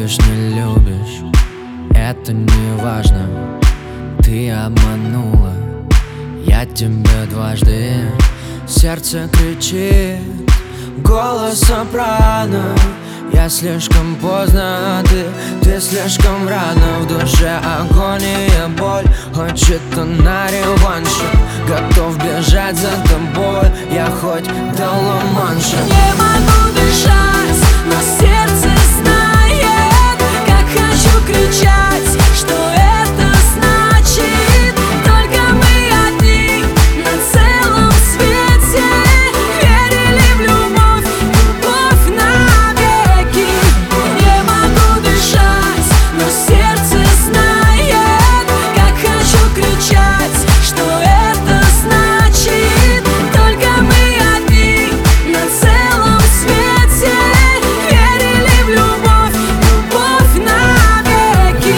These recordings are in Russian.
Любишь, не любишь, это не важно. Ты обманула, я тебя дважды. Сердце кричит, голос сопрано. Я слишком поздно, а ты слишком рано. В душе агония, боль, хочет она реванша. Готов бежать за тобой, я хоть до Ла-Манша. Не могу дышать, но сердце знает, как хочу кричать, что это значит. Только мы одни на целом свете. Верили в любовь, любовь навеки. Не могу дышать, но сердце знает, как хочу кричать, что это значит. Только мы одни на целом свете. Верили в любовь, любовь навеки.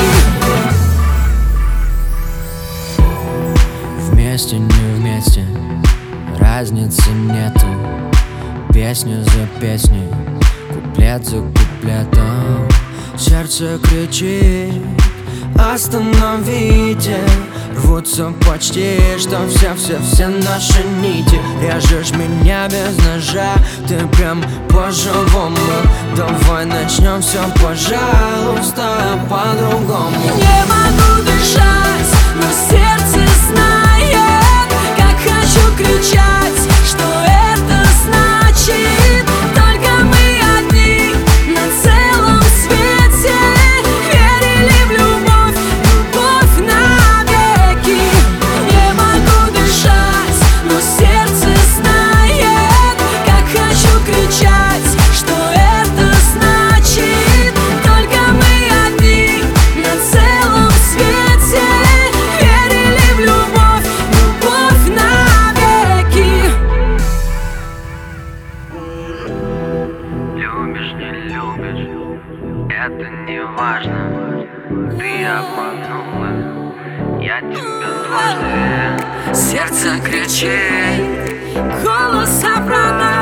Вместе, не вместе, разницы нету. Песня за песней, куплет за куплетом. Сердце кричит, остановите. Рвутся почти, что все наши нити. Режешь меня без ножа, ты прям по-живому. Давай начнем все, пожалуйста, по-другому. Не могу дышать, но сердце знает, как хочу кричать, что это значит. Только мы одни на целом свете. Верили в любовь, любовь навеки. Не могу дышать, но сердце знает, как хочу кричать, что это значит. Только мы одни на целом свете. Верили в любовь, любовь навеки. Любишь, не любишь, это не важно. Ты обманула, я тебя дважды. Сердце кричит, голос обрана.